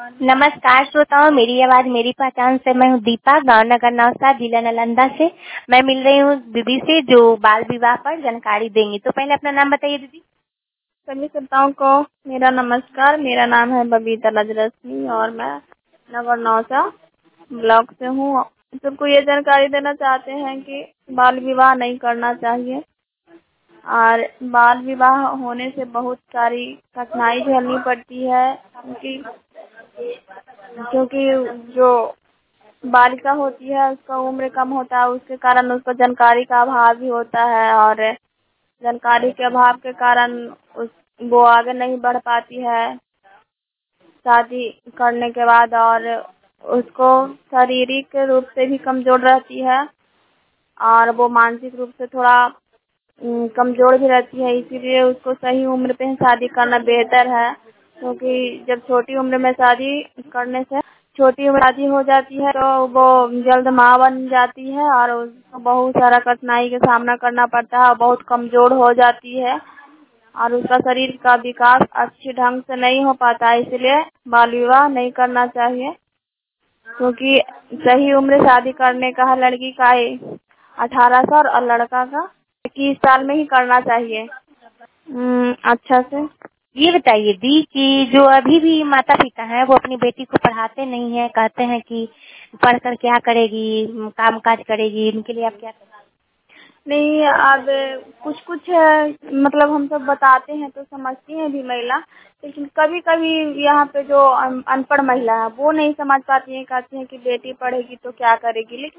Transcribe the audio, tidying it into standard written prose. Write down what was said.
नमस्कार श्रोताओं, मेरी आवाज मेरी पहचान से मैं हूँ दीपा, गाँव नगर नौसा, जिला नालंदा से। मैं मिल रही हूँ दीदी से जो बाल विवाह पर जानकारी देंगी। तो पहले अपना नाम बताइए दीदी। सभी श्रोताओं को मेरा नमस्कार। मेरा नाम है बबीता लजरश्मी और मैं नगर नौसा ब्लॉक से हूँ। सबको ये जानकारी देना चाहते हैं कि बाल विवाह नहीं करना चाहिए और बाल विवाह होने से बहुत सारी कठिनाई झेलनी पड़ती है, क्योंकि जो बालिका होती है उसका उम्र कम होता है, उसके कारण उसको जानकारी का अभाव भी होता है और जानकारी के अभाव के कारण वो आगे नहीं बढ़ पाती है शादी करने के बाद, और उसको शारीरिक रूप से भी कमजोर रहती है और वो मानसिक रूप से थोड़ा कमजोर भी रहती है। इसीलिए उसको सही उम्र पे शादी करना बेहतर है, क्योंकि जब छोटी उम्र में शादी करने से छोटी उम्र शादी हो जाती है तो वो जल्द माँ बन जाती है और उसको बहुत सारा कठिनाई का सामना करना पड़ता है और बहुत कमजोर हो जाती है और उसका शरीर का विकास अच्छे ढंग से नहीं हो पाता है। इसलिए बाल विवाह नहीं करना चाहिए, क्योंकि सही उम्र शादी करने का है लड़की का 18 साल और लड़का का 21 साल में ही करना चाहिए। अच्छा से ये बताइए दी कि जो अभी भी माता पिता हैं वो अपनी बेटी को पढ़ाते नहीं है, कहते हैं कि पढ़कर क्या करेगी, काम काज करेगी, इनके लिए आप क्या करेंगे? नहीं, अब कुछ कुछ मतलब हम सब बताते हैं तो समझती हैं भी महिला, लेकिन कभी कभी यहाँ पे जो अनपढ़ महिला है वो नहीं समझ पाती है, कहती हैं कि बेटी पढ़ेगी तो क्या करेगी। लेकिन